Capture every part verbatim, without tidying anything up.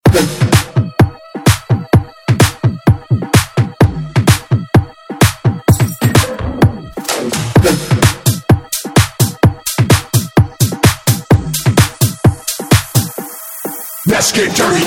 Let's get dirty.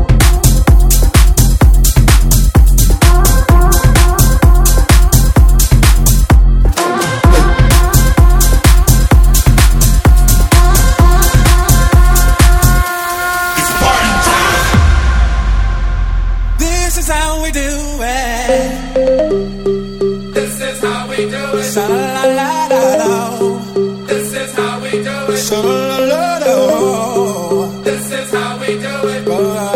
This is how we do it. This is how we do it. Sha-la-la-la-la. This is how we do it. Sha-la-la-la-la. This is how we do it.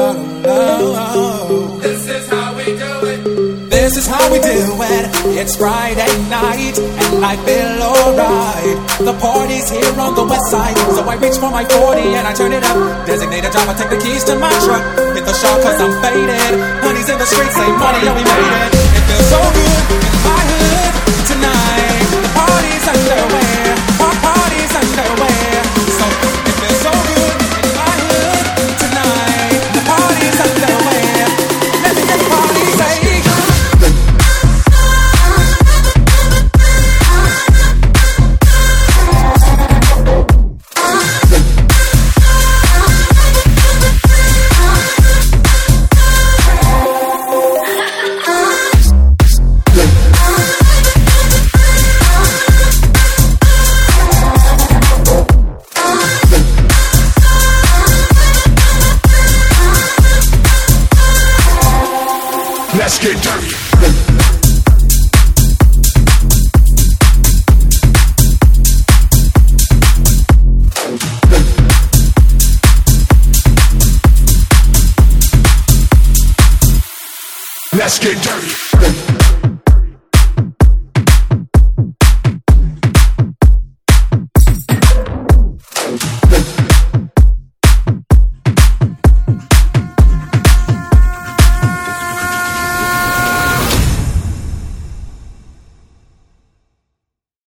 This is how we do it. This is how we do it. It's Friday night and I feel alright. The party's here on the west side, so I reach for my forty and I turn it up. Designated driver, take the keys to my truck. Hit the shop cause I'm faded. Honey's in the streets, say money, yeah we made it. It feels so good in my hood tonight. The party's underway, our party's underway. So it feels so good in my hood tonight. The party's underway. Let me get the party say. Let's get dirty. Let's get dirty.